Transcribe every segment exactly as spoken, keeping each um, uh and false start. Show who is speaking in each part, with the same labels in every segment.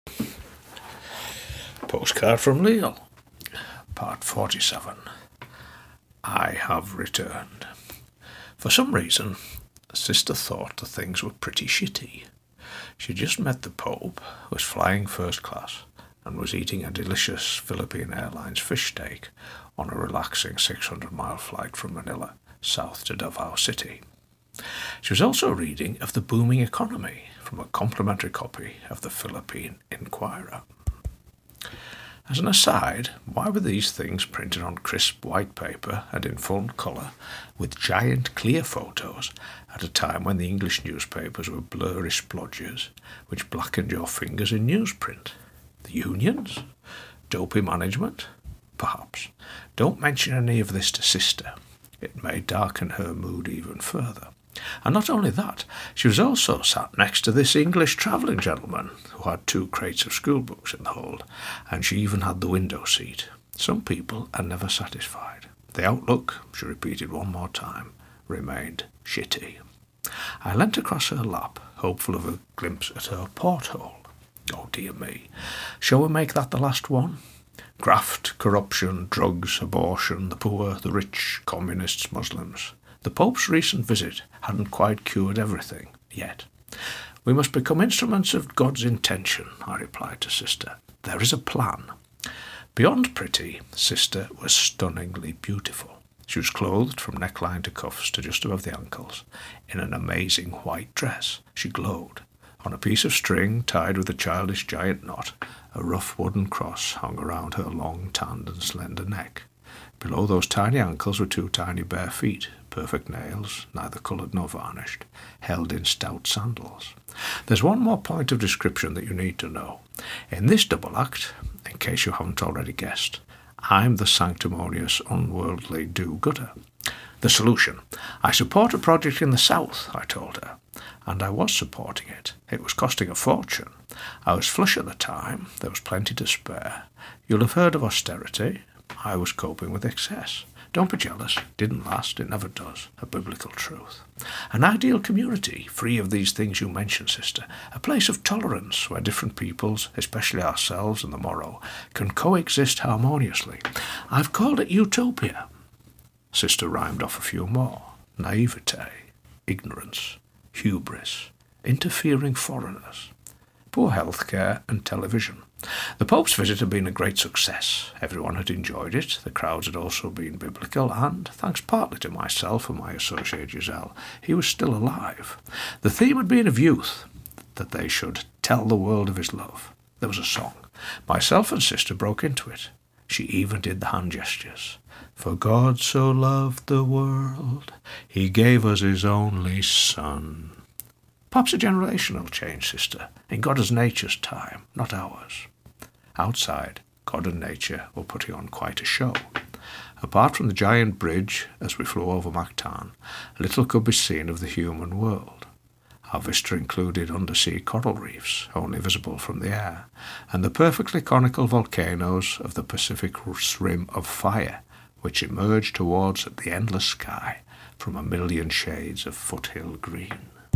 Speaker 1: Postcard from Lille, part forty-seven. I have returned. For some reason, Sister thought the things were pretty shitty. She just met the Pope, was flying first class, and was eating a delicious Philippine Airlines fish steak on a relaxing six hundred mile flight from Manila, south to Davao City. She was also reading of the booming economy from a complimentary copy of the Philippine Inquirer. As an aside, why were these things printed on crisp white paper and in full colour with giant clear photos at a time when the English newspapers were blurry splodges which blackened your fingers in newsprint? The unions? Dopey management? Perhaps. Don't mention any of this to Sister. It may darken her mood even further. And not only that, she was also sat next to this English travelling gentleman who had two crates of schoolbooks in the hold, and she even had the window seat. Some people are never satisfied. The outlook, she repeated one more time, remained shitty. I leant across her lap, hopeful of a glimpse at her porthole. Oh dear me, shall we make that the last one? Graft, corruption, drugs, abortion, the poor, the rich, communists, Muslims. The Pope's recent visit hadn't quite cured everything, yet. We must become instruments of God's intention, I replied to Sister. There is a plan. Beyond pretty, Sister was stunningly beautiful. She was clothed from neckline to cuffs to just above the ankles, in an amazing white dress. She glowed. On a piece of string tied with a childish giant knot, a rough wooden cross hung around her long, tanned and slender neck. Below those tiny ankles were two tiny bare feet, perfect nails, neither coloured nor varnished, held in stout sandals. There's one more point of description that you need to know. In this double act, in case you haven't already guessed, I'm the sanctimonious, unworldly do-gooder. The solution. I support a project in the south, I told her, and I was supporting it. It was costing a fortune. I was flush at the time. There was plenty to spare. You'll have heard of austerity. I was coping with excess. Don't be jealous. Didn't last. It never does. A biblical truth. An ideal community, free of these things you mentioned, Sister. A place of tolerance where different peoples, especially ourselves and the morrow, can coexist harmoniously. I've called it utopia. Sister rhymed off a few more. Naivete, ignorance, hubris, interfering foreigners, poor health care and television. The Pope's visit had been a great success. Everyone had enjoyed it. The crowds had also been biblical, and, thanks partly to myself and my associate Giselle, he was still alive. The theme had been of youth, that they should tell the world of his love. There was a song. Myself and Sister broke into it. She even did the hand gestures. For God so loved the world, he gave us his only Son. Perhaps a generational change, Sister, in God as nature's time, not ours. Outside, God and nature were putting on quite a show. Apart from the giant bridge, as we flew over Mactan, little could be seen of the human world. Our vista included undersea coral reefs, only visible from the air, and the perfectly conical volcanoes of the Pacific Rim of Fire, which emerged towards the endless sky from a million shades of foothill green.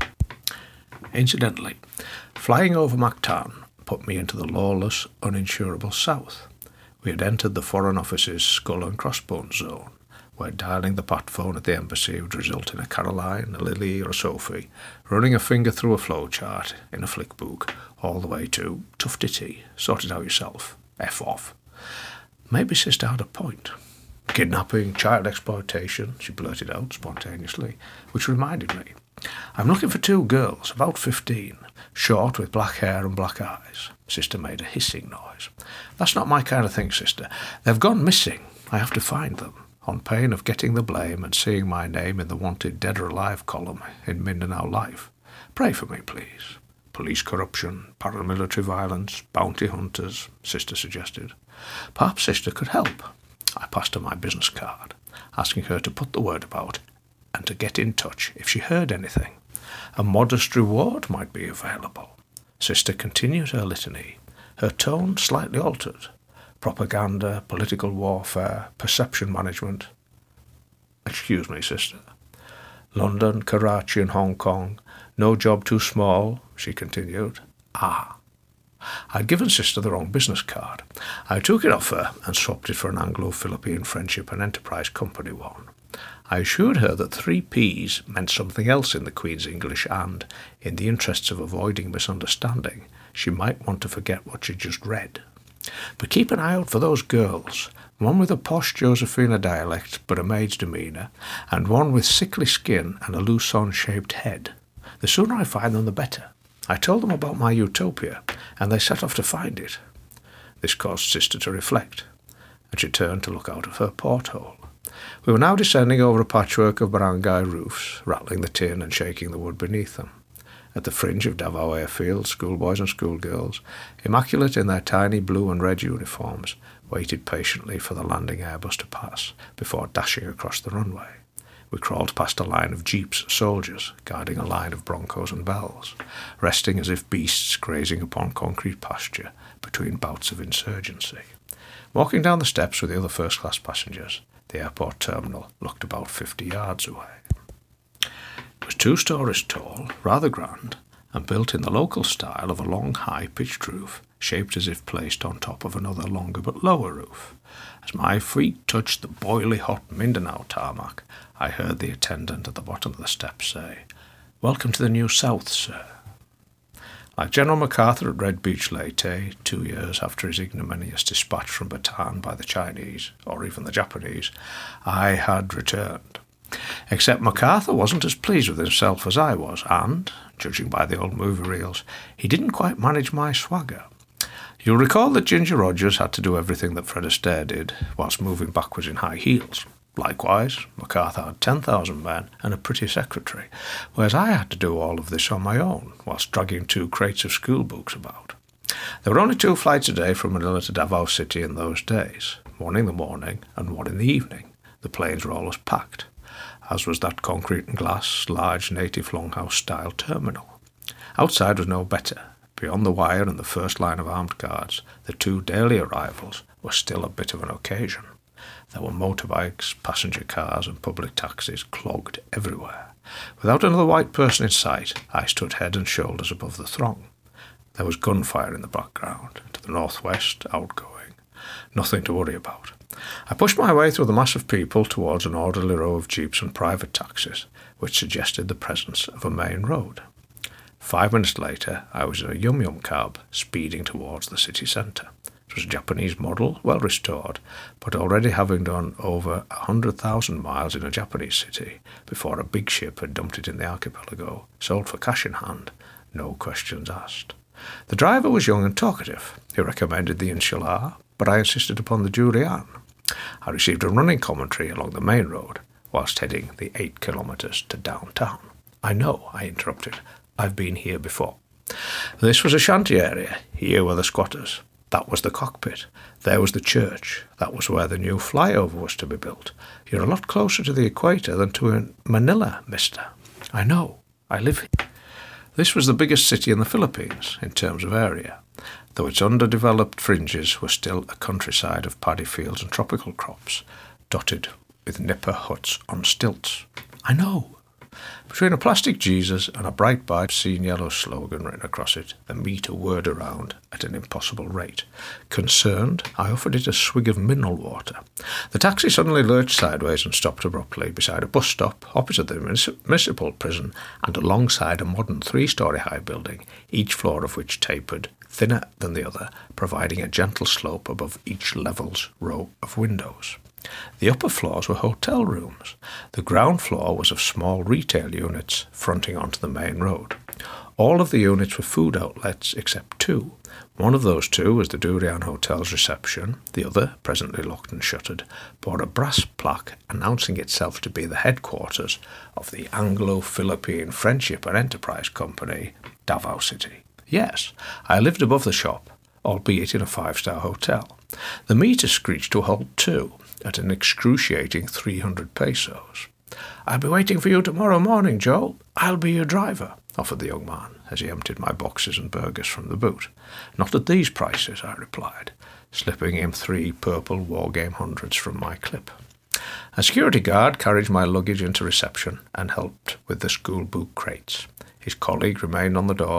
Speaker 1: Incidentally, flying over Mactan put me into the lawless, uninsurable south. We had entered the Foreign Office's skull and crossbones zone, where dialing the pat phone at the embassy would result in a Caroline, a Lily, or a Sophie running a finger through a flowchart in a flick book, all the way to tough ditty, sort it out yourself, F off. Maybe Sister had a point. Kidnapping, child exploitation, she blurted out spontaneously, which reminded me. I'm looking for two girls, about fifteen, short with black hair and black eyes. Sister made a hissing noise. That's not my kind of thing, Sister. They've gone missing. I have to find them, on pain of getting the blame and seeing my name in the wanted dead or alive column in Mindanao Life. Pray for me, please. Police corruption, paramilitary violence, bounty hunters, Sister suggested. Perhaps Sister could help. I passed her my business card, asking her to put the word about and to get in touch if she heard anything. A modest reward might be available. Sister continued her litany, her tone slightly altered. Propaganda, political warfare, perception management. Excuse me, Sister. London, Karachi and Hong Kong. No job too small, she continued. Ah. I'd given Sister the wrong business card. I took it off her and swapped it for an Anglo-Philippine Friendship and Enterprise Company one. I assured her that three P's meant something else in the Queen's English and, in the interests of avoiding misunderstanding, she might want to forget what she'd just read. But keep an eye out for those girls, one with a posh Josephina dialect but a maid's demeanour, and one with sickly skin and a Luzon-shaped head. The sooner I find them, the better. I told them about my utopia, and they set off to find it. This caused Sister to reflect, and she turned to look out of her porthole. We were now descending over a patchwork of barangay roofs, rattling the tin and shaking the wood beneath them. At the fringe of Davao Airfield, schoolboys and schoolgirls, immaculate in their tiny blue and red uniforms, waited patiently for the landing Airbus to pass before dashing across the runway. We crawled past a line of jeeps and soldiers, guarding a line of Broncos and Bells, resting as if beasts grazing upon concrete pasture between bouts of insurgency. Walking down the steps with the other first-class passengers, the airport terminal looked about fifty yards away. It was two stories tall, rather grand, and built in the local style of a long, high, pitched roof, shaped as if placed on top of another longer but lower roof. As my feet touched the boiling hot Mindanao tarmac, I heard the attendant at the bottom of the steps say, "Welcome to the New South, sir." Like General MacArthur at Red Beach Leyte, two years after his ignominious dispatch from Bataan by the Chinese, or even the Japanese, I had returned. Except MacArthur wasn't as pleased with himself as I was, and, judging by the old movie reels, he didn't quite manage my swagger. You'll recall that Ginger Rogers had to do everything that Fred Astaire did, whilst moving backwards in high heels. Likewise, MacArthur had ten thousand men and a pretty secretary, whereas I had to do all of this on my own, whilst dragging two crates of school books about. There were only two flights a day from Manila to Davao City in those days, one in the morning and one in the evening. The planes were always packed, as was that concrete and glass, large native longhouse-style terminal. Outside was no better. Beyond the wire and the first line of armed guards, the two daily arrivals were still a bit of an occasion. There were motorbikes, passenger cars and public taxis clogged everywhere. Without another white person in sight, I stood head and shoulders above the throng. There was gunfire in the background, to the northwest, outgoing. Nothing to worry about. I pushed my way through the mass of people towards an orderly row of jeeps and private taxis, which suggested the presence of a main road. Five minutes later, I was in a yum-yum cab, speeding towards the city centre. It was a Japanese model, well restored, but already having done over a hundred thousand miles in a Japanese city before a big ship had dumped it in the archipelago, sold for cash in hand, no questions asked. The driver was young and talkative. He recommended the inshallah, but I insisted upon the durian. I received a running commentary along the main road, whilst heading the eight kilometres to downtown. I know, I interrupted. I've been here before. This was a shanty area. Here were the squatters. That was the cockpit. There was the church. That was where the new flyover was to be built. You're a lot closer to the equator than to Manila, mister. I know. I live here. This was the biggest city in the Philippines, in terms of area, though its underdeveloped fringes were still a countryside of paddy fields and tropical crops, dotted with nipper huts on stilts. I know. Between a plastic Jesus and a bright bright seen yellow slogan written across it, the meter whirred around at an impossible rate. Concerned, I offered it a swig of mineral water. The taxi suddenly lurched sideways and stopped abruptly beside a bus stop opposite the municipal prison and alongside a modern three-storey high building, each floor of which tapered, thinner than the other, providing a gentle slope above each level's row of windows. The upper floors were hotel rooms. The ground floor was of small retail units fronting onto the main road. All of the units were food outlets except two. One of those two was the Durian Hotel's reception. The other, presently locked and shuttered, bore a brass plaque announcing itself to be the headquarters of the Anglo-Philippine Friendship and Enterprise Company, Davao City. Yes, I lived above the shop, albeit in a five-star hotel. The meter screeched to a halt too, at an excruciating three hundred pesos. "I'll be waiting for you tomorrow morning, Joe. I'll be your driver," offered the young man, as he emptied my boxes and burgers from the boot. "Not at these prices," I replied, slipping him three purple War Game hundreds from my clip. A security guard carried my luggage into reception and helped with the school book crates. His colleague remained on the door,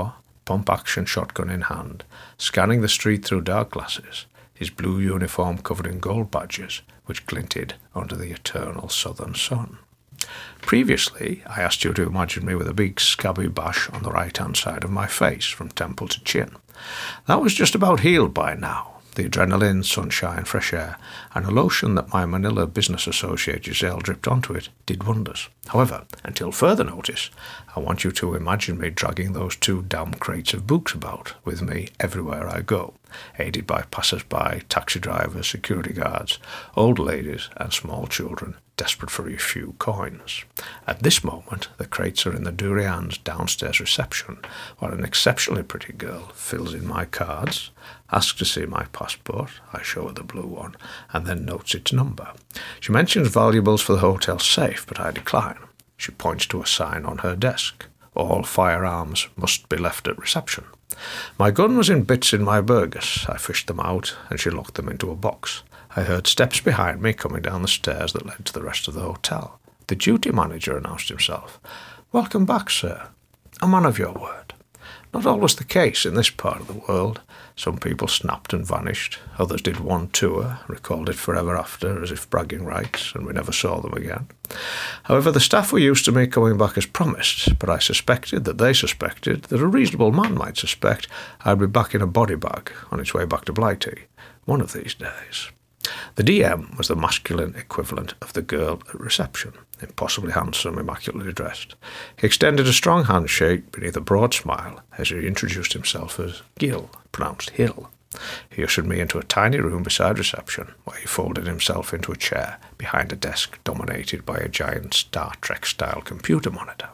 Speaker 1: pump-action shotgun in hand, scanning the street through dark glasses, his blue uniform covered in gold badges, which glinted under the eternal southern sun. Previously, I asked you to imagine me with a big scabby bash on the right-hand side of my face, from temple to chin. That was just about healed by now. The adrenaline, sunshine, fresh air, and a lotion that my Manila business associate Giselle dripped onto it did wonders. However, until further notice, I want you to imagine me dragging those two damn crates of books about with me everywhere I go, aided by passers-by, taxi drivers, security guards, old ladies, and small children desperate for a few coins. At this moment, the crates are in the Durian's downstairs reception, while an exceptionally pretty girl fills in my cards, asks to see my passport, I show her the blue one, and then notes its number. She mentions valuables for the hotel safe, but I decline. She points to a sign on her desk. All firearms must be left at reception. My gun was in bits in my burgers. I fished them out, and she locked them into a box. I heard steps behind me coming down the stairs that led to the rest of the hotel. The duty manager announced himself. "Welcome back, sir. A man of your word." Not always the case in this part of the world. Some people snapped and vanished. Others did one tour, recalled it forever after, as if bragging rights, and we never saw them again. However, the staff were used to me coming back as promised, but I suspected that they suspected that a reasonable man might suspect I'd be back in a body bag on its way back to Blighty, one of these days. The D M was the masculine equivalent of the girl at reception, impossibly handsome, immaculately dressed. He extended a strong handshake beneath a broad smile as he introduced himself as Gil, pronounced Hill. He ushered me into a tiny room beside reception, where he folded himself into a chair behind a desk dominated by a giant Star Trek-style computer monitor.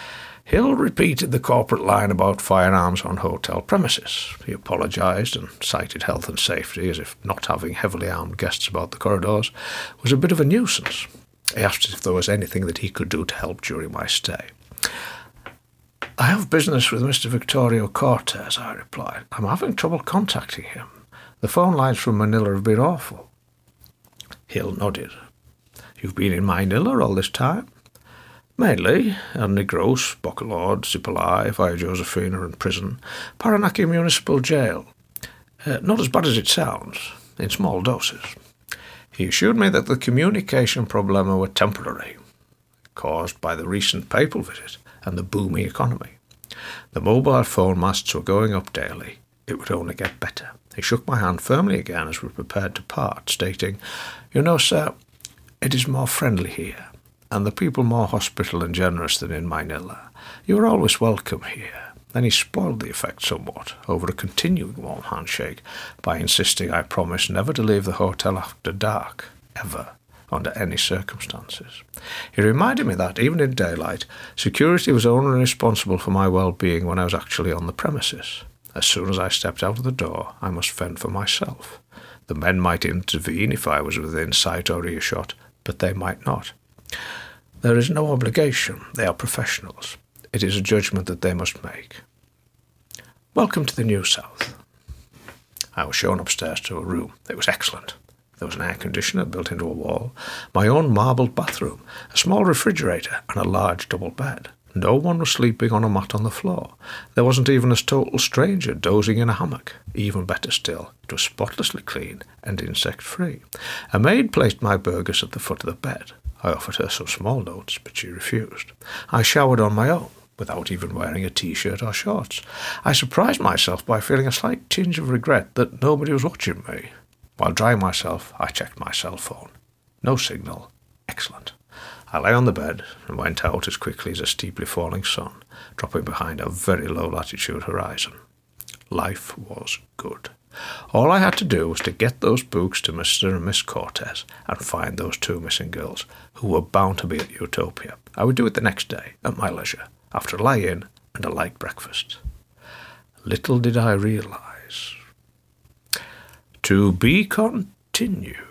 Speaker 1: Hill repeated the corporate line about firearms on hotel premises. He apologised and cited health and safety, as if not having heavily armed guests about the corridors was a bit of a nuisance. He asked if there was anything that he could do to help during my stay. "I have business with Mister Victorio Cortez," I replied. "I'm having trouble contacting him. The phone lines from Manila have been awful." Hill nodded. "You've been in Manila all this time?" "Mainly, El Negros, Bacolod, Sipalai, Via Josefina and prison, Paranaki Municipal Jail. Uh, not as bad as it sounds, in small doses." He assured me that the communication problema were temporary, caused by the recent papal visit and the booming economy. The mobile phone masts were going up daily. It would only get better. He shook my hand firmly again as we prepared to part, stating, "You know, sir, it is more friendly here, and the people more hospitable and generous than in Manila. You are always welcome here." Then he spoiled the effect somewhat over a continuing warm handshake by insisting I promise never to leave the hotel after dark, ever, under any circumstances. He reminded me that, even in daylight, security was only responsible for my well-being when I was actually on the premises. As soon as I stepped out of the door, I must fend for myself. The men might intervene if I was within sight or earshot, but they might not. There is no obligation. They are professionals. It is a judgment that they must make. Welcome to the New South. I was shown upstairs to a room. It was excellent. There was an air conditioner built into a wall, my own marbled bathroom, a small refrigerator, and a large double bed. No one was sleeping on a mat on the floor. There wasn't even a total stranger dozing in a hammock. Even better still, it was spotlessly clean and insect-free. A maid placed my burgers at the foot of the bed. I offered her some small notes, but she refused. I showered on my own, without even wearing a T-shirt or shorts. I surprised myself by feeling a slight tinge of regret that nobody was watching me. While drying myself, I checked my cell phone. No signal. Excellent. I lay on the bed and went out as quickly as a steeply falling sun, dropping behind a very low-latitude horizon. Life was good. All I had to do was to get those books to Mister and Miss Cortez and find those two missing girls, who were bound to be at Utopia. I would do it the next day, at my leisure, after a lie-in and a light breakfast. Little did I realize. To be continued.